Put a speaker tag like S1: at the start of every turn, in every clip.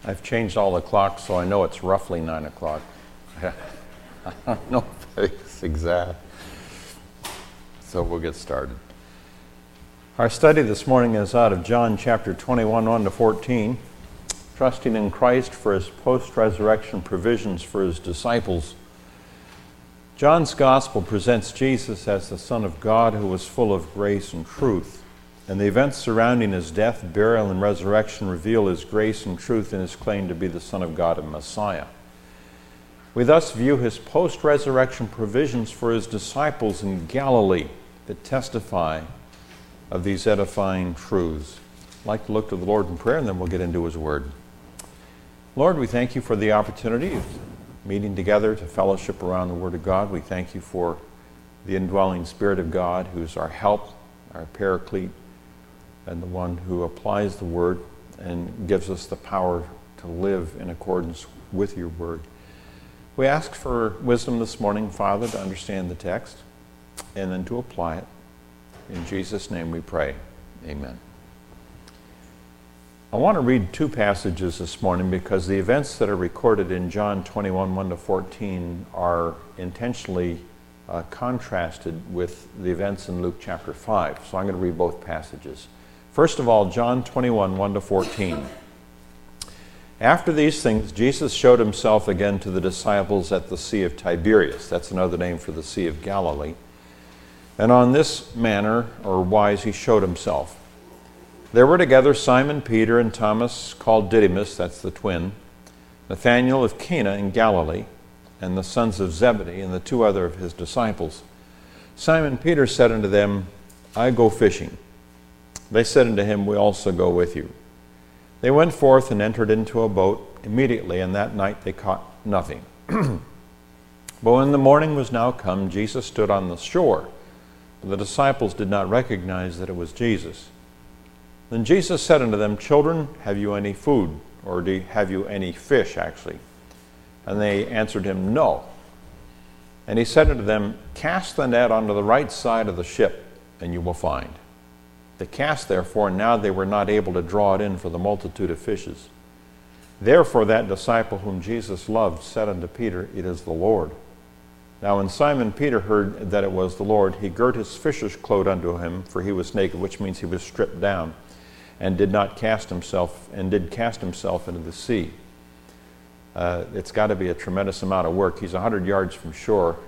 S1: I've changed all the clocks, so I know it's roughly 9 o'clock. I don't know if it's exact. So we'll get started. Our study this morning is out of John chapter 21, 1 to 14, trusting in Christ for his post-resurrection provisions for his disciples. John's gospel presents Jesus as the Son of God who was full of grace and truth. And the events surrounding his death, burial, and resurrection reveal his grace and truth in his claim to be the Son of God and Messiah. We thus view his post-resurrection provisions for his disciples in Galilee that testify of these edifying truths. I'd like to look to the Lord in prayer, and then we'll get into his word. Lord, we thank you for the opportunity of meeting together to fellowship around the Word of God. We thank you for the indwelling Spirit of God, who's our help, our paraclete, and the one who applies the Word and gives us the power to live in accordance with your Word. We ask for wisdom this morning, Father, to understand the text and then to apply it. In Jesus' name we pray. Amen. I want to read two passages this morning because the events that are recorded in John 21, 1 to 14 are intentionally contrasted with the events in Luke chapter 5. So I'm going to read both passages. First of all, John 21, 1 to 14. After these things, Jesus showed himself again to the disciples at the Sea of Tiberias. That's another name for the Sea of Galilee. And on this manner, or wise, he showed himself. There were together Simon Peter and Thomas, called Didymus, that's the twin, Nathanael of Cana in Galilee, and the sons of Zebedee, and the two other of his disciples. Simon Peter said unto them, I go fishing. They said unto him, we also go with you. They went forth and entered into a boat immediately, and that night they caught nothing. But when the morning was now come, Jesus stood on the shore. But the disciples did not recognize that it was Jesus. Then Jesus said unto them, Children, have you any food? Or have you any fish, actually? And they answered him, No. And he said unto them, Cast the net onto the right side of the ship, and you will find. They cast therefore, and now they were not able to draw it in for the multitude of fishes. Therefore that disciple whom Jesus loved said unto Peter, It is the Lord. Now when Simon Peter heard that it was the Lord, he girt his fisher's cloak unto him, for he was naked, which means he was stripped down, and did cast himself into the sea. It's got to be a tremendous amount of work. He's 100 yards from shore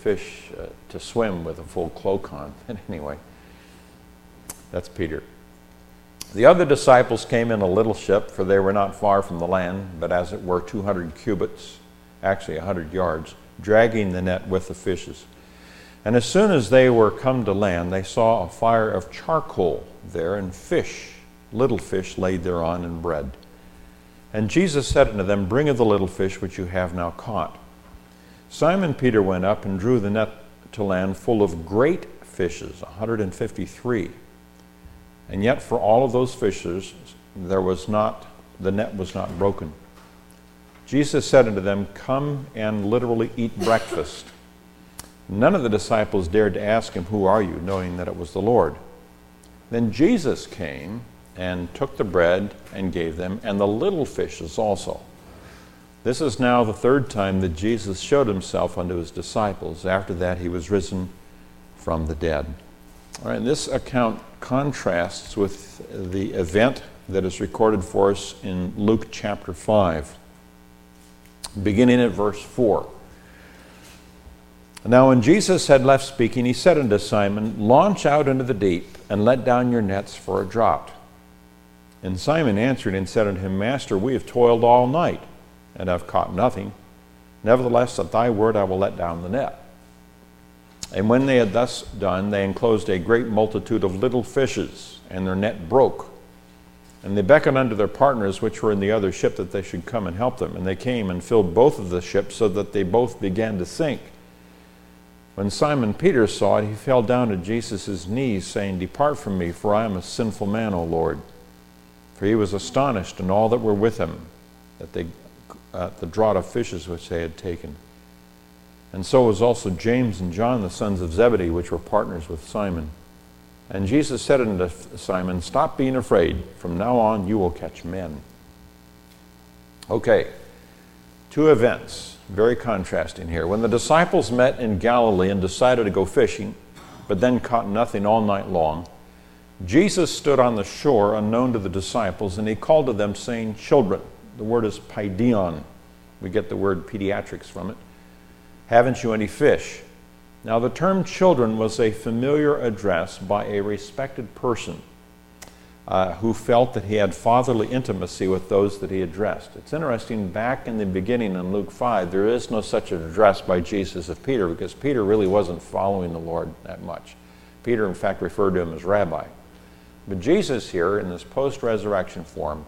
S1: to swim with a full cloak on. But anyway, that's Peter. The other disciples came in a little ship, for they were not far from the land, but as it were 200 cubits, actually 100 yards, dragging the net with the fishes. And as soon as they were come to land, they saw a fire of charcoal there, and fish, little fish laid thereon, and bread. And Jesus said unto them, Bring of the little fish which you have now caught. Simon Peter went up and drew the net to land full of great fishes, 153. And yet for all of those fishes, the net was not broken. Jesus said unto them, Come and literally eat breakfast. None of the disciples dared to ask him, Who are you? Knowing that it was the Lord. Then Jesus came and took the bread and gave them, and the little fishes also. This is now the third time that Jesus showed himself unto his disciples. After that he was risen from the dead. All right, this account contrasts with the event that is recorded for us in Luke chapter 5, beginning at verse 4. Now when Jesus had left speaking, he said unto Simon, Launch out into the deep, and let down your nets for a draught. And Simon answered and said unto him, Master, we have toiled all night, and have caught nothing. Nevertheless, at thy word I will let down the net. And when they had thus done, they enclosed a great multitude of little fishes, and their net broke. And they beckoned unto their partners which were in the other ship that they should come and help them. And they came and filled both of the ships, so that they both began to sink. When Simon Peter saw it, he fell down at Jesus' knees, saying, Depart from me, for I am a sinful man, O Lord. For he was astonished, and all that were with him, at the draught of fishes which they had taken. And so was also James and John, the sons of Zebedee, which were partners with Simon. And Jesus said unto Simon, Stop being afraid. From now on you will catch men. Okay, two events, very contrasting here. When the disciples met in Galilee and decided to go fishing, but then caught nothing all night long, Jesus stood on the shore unknown to the disciples, and he called to them, saying, "Children," the word is paideon. We get the word pediatrics from it. "Haven't you any fish?" Now the term children was a familiar address by a respected person who felt that he had fatherly intimacy with those that he addressed. It's interesting, back in the beginning in Luke 5, there is no such address by Jesus of Peter, because Peter really wasn't following the Lord that much. Peter, in fact, referred to him as rabbi. But Jesus here, in this post-resurrection form,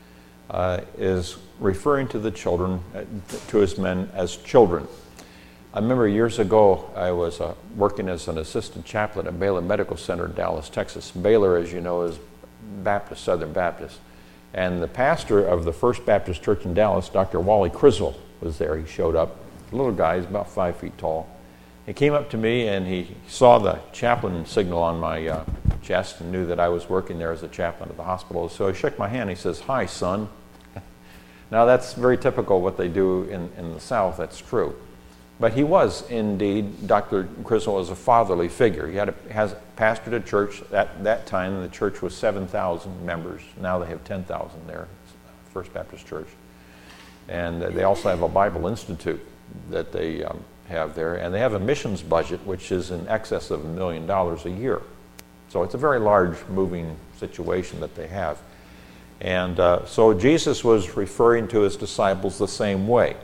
S1: is referring to the children, to his men as children. I remember years ago, I was working as an assistant chaplain at Baylor Medical Center in Dallas, Texas. Baylor, as you know, is Baptist, Southern Baptist. And the pastor of the First Baptist Church in Dallas, Dr. Wally Criswell, was there. He showed up. A little guy, he's about 5 feet tall. He came up to me and he saw the chaplain signal on my chest and knew that I was working there as a chaplain at the hospital. So he shook my hand. He says, "Hi, son." Now that's very typical what they do in the South. That's true. But he was indeed, Dr. Criswell was a fatherly figure. He has pastored a church at that time. The church was 7,000 members. Now they have 10,000 there, First Baptist Church. And they also have a Bible Institute that they have there. And they have a missions budget which is in excess of $1 million a year. So it's a very large moving situation that they have. And so Jesus was referring to his disciples the same way.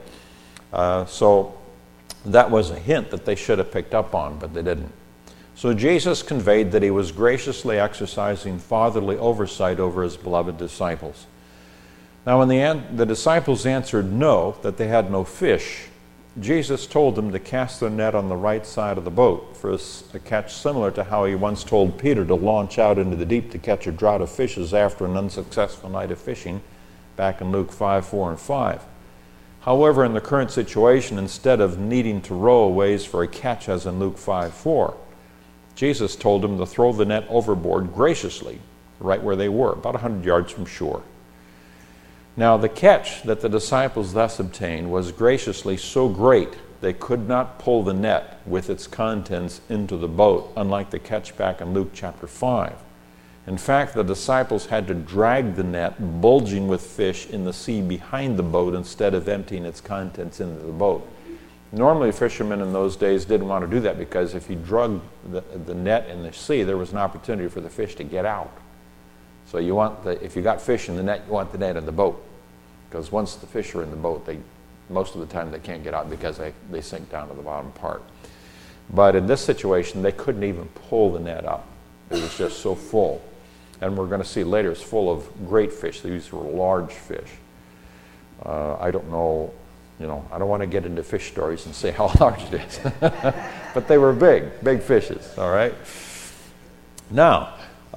S1: So that was a hint that they should have picked up on, but they didn't. So Jesus conveyed that he was graciously exercising fatherly oversight over his beloved disciples. Now when the disciples answered no, that they had no fish, Jesus told them to cast their net on the right side of the boat for a catch similar to how he once told Peter to launch out into the deep to catch a draught of fishes after an unsuccessful night of fishing, back in Luke 5:4 and 5. However, in the current situation, instead of needing to row a ways for a catch as in Luke 5:4, Jesus told them to throw the net overboard graciously, right where they were, about 100 yards from shore. Now the catch that the disciples thus obtained was graciously so great they could not pull the net with its contents into the boat, unlike the catch back in Luke chapter 5. In fact, the disciples had to drag the net, bulging with fish, in the sea behind the boat instead of emptying its contents into the boat. Normally, fishermen in those days didn't want to do that because if you drug the net in the sea, there was an opportunity for the fish to get out. So if you got fish in the net, you want the net in the boat. Because once the fish are in the boat, most of the time they can't get out because they sink down to the bottom part. But in this situation, they couldn't even pull the net up. It was just so full. And we're going to see later it's full of great fish. These were large fish. I don't know, I don't want to get into fish stories and say how large it is. But they were big fishes, all right? Now,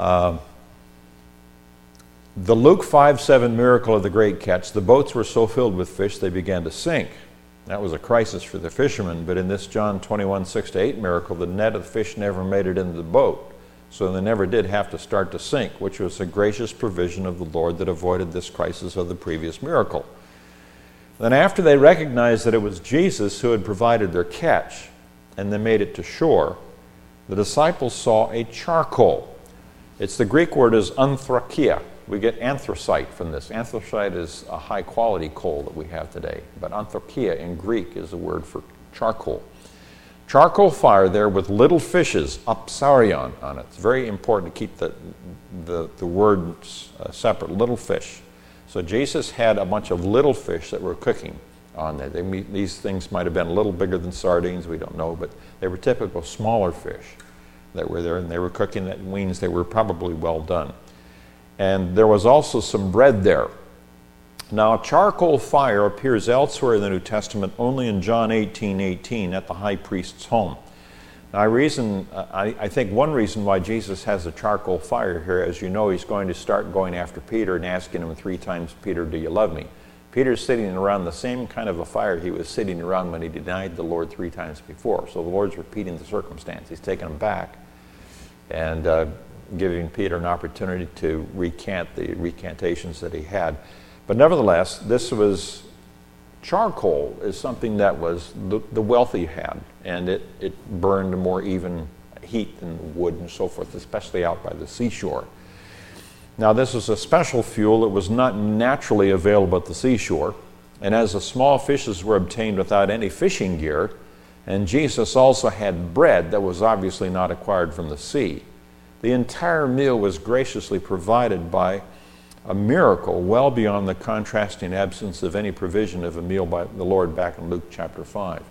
S1: the Luke 5:7 miracle of the great catch, the boats were so filled with fish they began to sink. That was a crisis for the fishermen, but in this John 21:6-8 miracle, the net of the fish never made it into the boat. So they never did have to start to sink, which was a gracious provision of the Lord that avoided this crisis of the previous miracle. Then after they recognized that it was Jesus who had provided their catch, and they made it to shore, the disciples saw a charcoal. It's the Greek word is anthrakia. We get anthracite from this. Anthracite is a high-quality coal that we have today, but anthrakia in Greek is the word for charcoal. Charcoal fire there with little fishes, apsarion, on it. It's very important to keep the words separate, little fish. So Jesus had a bunch of little fish that were cooking on there. These things might have been a little bigger than sardines, we don't know, but they were typical smaller fish that were there, and they were cooking. That means they were probably well done. And there was also some bread there. Now, charcoal fire appears elsewhere in the New Testament only in John 18:18 at the high priest's home. Now, I think one reason why Jesus has a charcoal fire here, as you know, he's going to start going after Peter and asking him 3 times, "Peter, do you love me?" Peter's sitting around the same kind of a fire he was sitting around when he denied the Lord 3 times before. So the Lord's repeating the circumstance. He's taking him back and giving Peter an opportunity to recant the recantations that he had. But nevertheless, this was charcoal is something that was the wealthy had, and it burned a more even heat than wood and so forth, especially out by the seashore. Now, this was a special fuel that was not naturally available at the seashore, and as the small fishes were obtained without any fishing gear, and Jesus also had bread that was obviously not acquired from the sea, the entire meal was graciously provided by a miracle well beyond the contrasting absence of any provision of a meal by the Lord back in Luke chapter 5.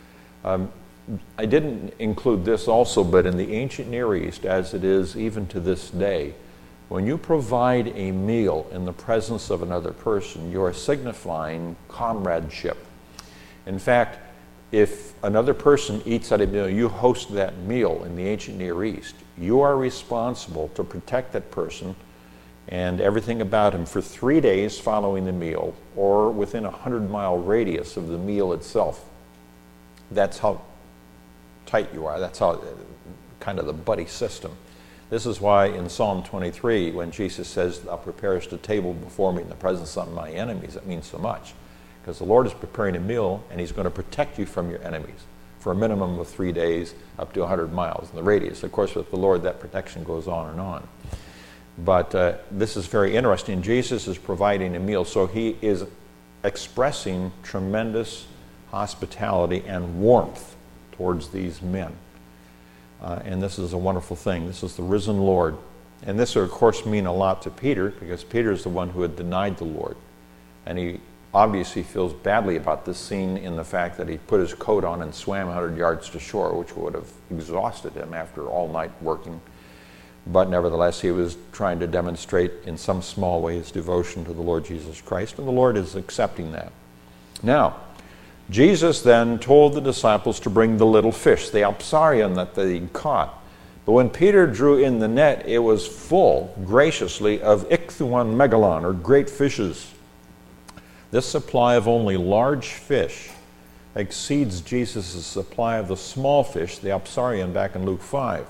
S1: I didn't include this also, but in the ancient Near East, as it is even to this day, when you provide a meal in the presence of another person, you are signifying comradeship. In fact, if another person eats at a meal, you host that meal in the ancient Near East, you are responsible to protect that person and everything about him for 3 days following the meal, or within a 100-mile radius of the meal itself. That's how tight you are. That's how kind of the buddy system. This is why in Psalm 23, when Jesus says, "Thou preparest a table before me in the presence of my enemies," it means so much. Because the Lord is preparing a meal, and he's going to protect you from your enemies for a minimum of 3 days, up to 100 miles in the radius. Of course, with the Lord, that protection goes on and on. But this is very interesting. Jesus is providing a meal, so he is expressing tremendous hospitality and warmth towards these men. And this is a wonderful thing. This is the risen Lord. And this would, of course, mean a lot to Peter, because Peter is the one who had denied the Lord. And he obviously feels badly about this scene in the fact that he put his coat on and swam 100 yards to shore, which would have exhausted him after all night working. But nevertheless, he was trying to demonstrate in some small way his devotion to the Lord Jesus Christ, and the Lord is accepting that. Now, Jesus then told the disciples to bring the little fish, the apsarion that they caught. But when Peter drew in the net, it was full, graciously, of ichthuon megalon, or great fishes. This supply of only large fish exceeds Jesus' supply of the small fish, the apsarion, back in Luke 5.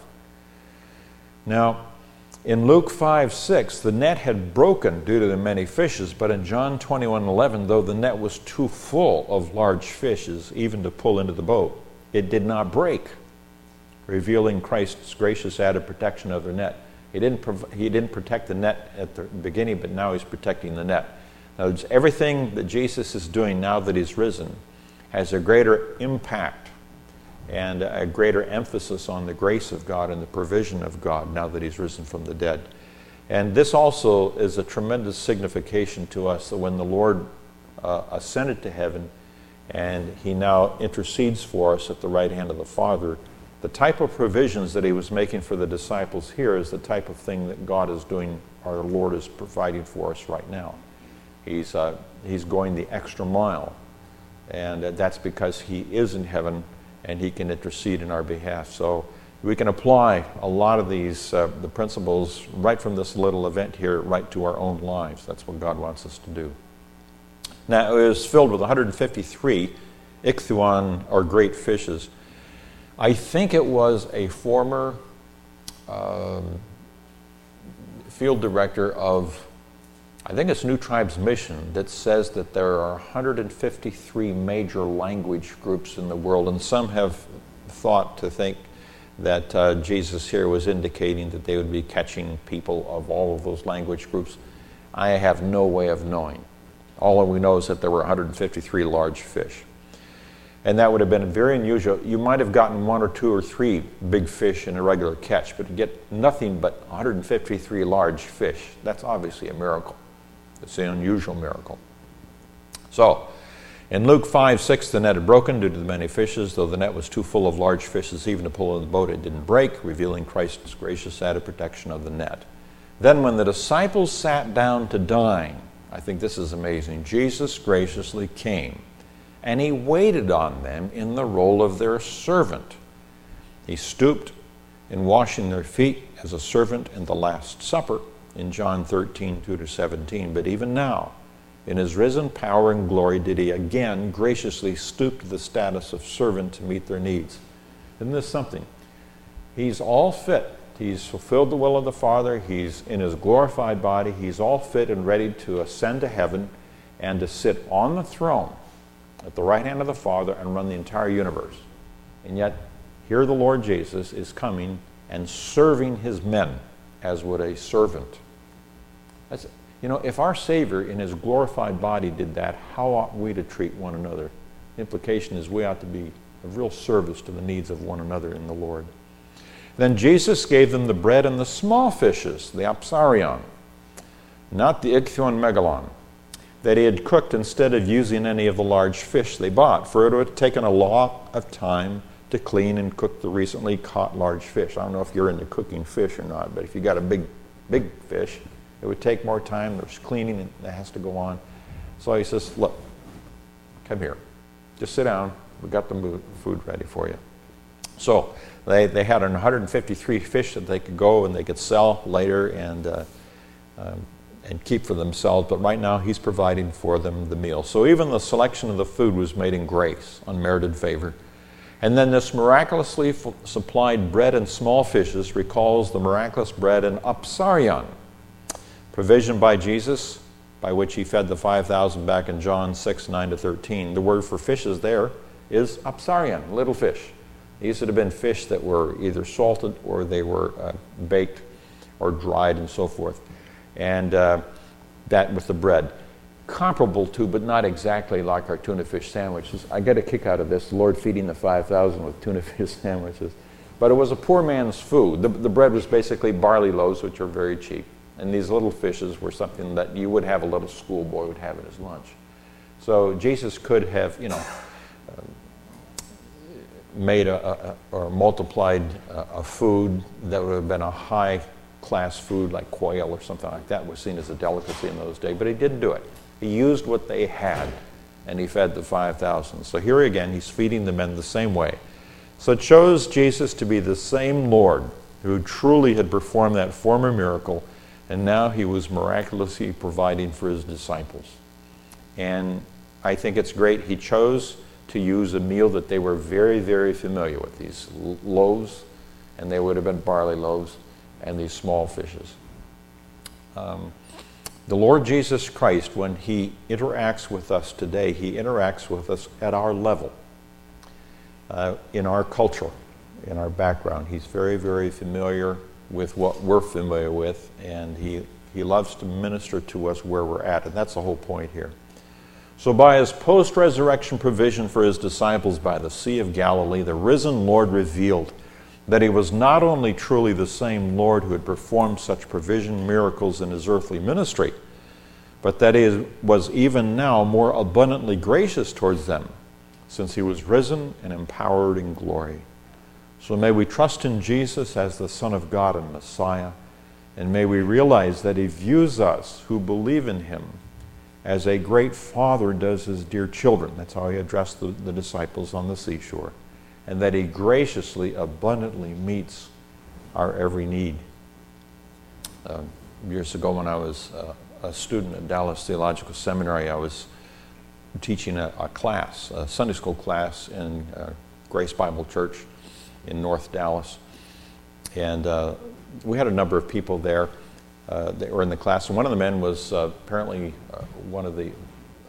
S1: Now, in Luke 5:6, the net had broken due to the many fishes, but in John 21:11, though the net was too full of large fishes even to pull into the boat, it did not break, revealing Christ's gracious added protection of the net. He didn't protect the net at the beginning, but now he's protecting the net. Now, everything that Jesus is doing now that he's risen has a greater impact and a greater emphasis on the grace of God and the provision of God now that he's risen from the dead. And this also is a tremendous signification to us that when the Lord ascended to heaven and he now intercedes for us at the right hand of the Father, the type of provisions that he was making for the disciples here is the type of thing that God is doing, our Lord is providing for us right now. He's going the extra mile, and that's because he is in heaven and he can intercede in our behalf. So we can apply a lot of these, the principles right from this little event here, right to our own lives. That's what God wants us to do. Now, it was filled with 153 ichthuon, or great fishes. I think it was a former field director of, I think it's New Tribes Mission, that says that there are 153 major language groups in the world, and some have thought to think that Jesus here was indicating that they would be catching people of all of those language groups. I have no way of knowing. All we know is that there were 153 large fish. And that would have been very unusual. You might have gotten 1 or 2 or 3 big fish in a regular catch, but to get nothing but 153 large fish, that's obviously a miracle. It's an unusual miracle. So, in Luke 5:6, the net had broken due to the many fishes. Though the net was too full of large fishes even to pull in the boat, it didn't break, revealing Christ's gracious added protection of the net. Then when the disciples sat down to dine, I think this is amazing, Jesus graciously came, and he waited on them in the role of their servant. He stooped in washing their feet as a servant in the Last Supper, in John 13:2-17, but even now, in his risen power and glory, did he again graciously stoop to the status of servant to meet their needs. Isn't this something? He's all fit He's fulfilled the will of the Father. He's in his glorified body. He's all fit and ready to ascend to heaven and to sit on the throne at the right hand of the Father and run the entire universe. And yet, here the Lord Jesus is coming and serving his men as would a servant. That's, if our Savior in his glorified body did that, how ought we to treat one another? The implication is we ought to be of real service to the needs of one another in the Lord. Then Jesus gave them the bread and the small fishes, the apsarion, not the ichthyon megalon, that he had cooked instead of using any of the large fish they bought, for it would have taken a lot of time to clean and cook the recently caught large fish. I don't know if you're into cooking fish or not, but if you got a big fish, it would take more time. There's cleaning that has to go on. So he says, look, come here. Just sit down. We got the food ready for you. So they had 153 fish that they could go and they could sell later and keep for themselves. But right now he's providing for them the meal. So even the selection of the food was made in grace, unmerited favor. And then this miraculously supplied bread and small fishes recalls the miraculous bread and apsarion, provision by Jesus, by which he fed the 5,000 back in John 6:9-13. The word for fishes there is apsarion, little fish. These would have been fish that were either salted or they were baked or dried and so forth. And that with the bread. Comparable to, but not exactly like our tuna fish sandwiches. I get a kick out of this, the Lord feeding the 5,000 with tuna fish sandwiches. But it was a poor man's food. The bread was basically barley loaves, which are very cheap. And these little fishes were something that you would have a little schoolboy would have at his lunch. So Jesus could have, made or multiplied a food that would have been a high-class food like quail or something like that was seen as a delicacy in those days, but he didn't do it. He used what they had, and he fed the 5,000. So here again, he's feeding the men the same way. So it shows Jesus to be the same Lord who truly had performed that former miracle, and now he was miraculously providing for his disciples. And I think it's great he chose to use a meal that they were very, very familiar with, these loaves, and they would have been barley loaves, and these small fishes. The Lord Jesus Christ, when he interacts with us today, he interacts with us at our level, in our culture, in our background. He's very, very familiar with what we're familiar with, and he loves to minister to us where we're at, and that's the whole point here. So by his post-resurrection provision for his disciples by the Sea of Galilee, the risen Lord revealed that he was not only truly the same Lord who had performed such provision miracles in his earthly ministry, but that he was even now more abundantly gracious towards them, since he was risen and empowered in glory. So may we trust in Jesus as the Son of God and Messiah, and may we realize that he views us who believe in him as a great father does his dear children. That's how he addressed the disciples on the seashore. And that he graciously, abundantly meets our every need. Years ago when I was a student at Dallas Theological Seminary, I was teaching a class, a Sunday school class in Grace Bible Church in North Dallas. And we had a number of people there that were in the class. And one of the men was apparently one of the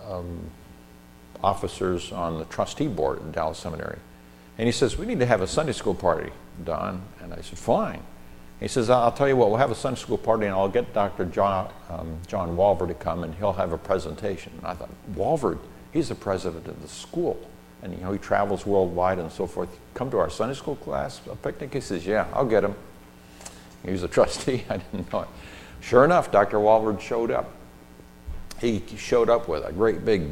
S1: officers on the trustee board at Dallas Seminary. And he says, we need to have a Sunday school party, Don. And I said, fine. He says, I'll tell you what, we'll have a Sunday school party and I'll get Dr. John Walvoord to come and he'll have a presentation. And I thought, Walvoord, he's the president of the school. And he travels worldwide and so forth. Come to our Sunday school class, a picnic? He says, yeah, I'll get him. He was a trustee, I didn't know it. Sure enough, Dr. Walvoord showed up. He showed up with a great big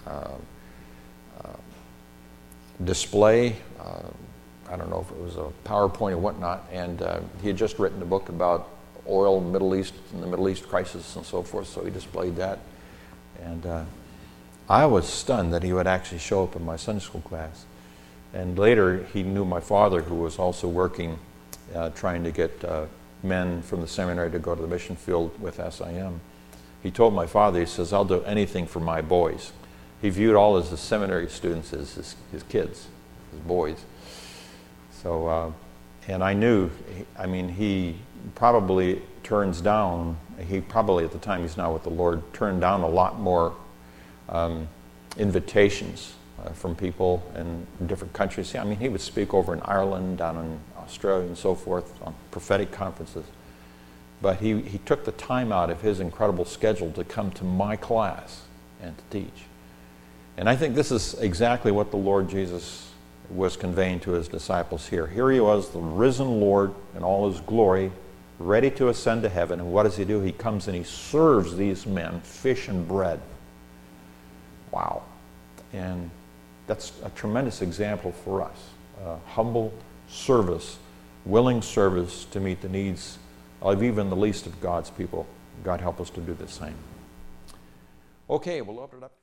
S1: display. I don't know if it was a PowerPoint or whatnot, and he had just written a book about oil in the Middle East and the Middle East crisis and so forth, so he displayed that. And I was stunned that he would actually show up in my Sunday school class. And later, he knew my father, who was also working, trying to get men from the seminary to go to the mission field with SIM. He told my father, he says, I'll do anything for my boys. He viewed all of his seminary students as his kids, his boys. So And I knew, he probably turns down, he probably at the time he's now with the Lord, turned down a lot more invitations from people in different countries. He would speak over in Ireland, down in Australia and so forth, on prophetic conferences. But he took the time out of his incredible schedule to come to my class and to teach. And I think this is exactly what the Lord Jesus was conveying to his disciples here. Here he was, the risen Lord in all his glory, ready to ascend to heaven. And what does he do? He comes and he serves these men fish and bread. Wow. And that's a tremendous example for us. Humble service, willing service to meet the needs of even the least of God's people. God help us to do the same. Okay, we'll open it up.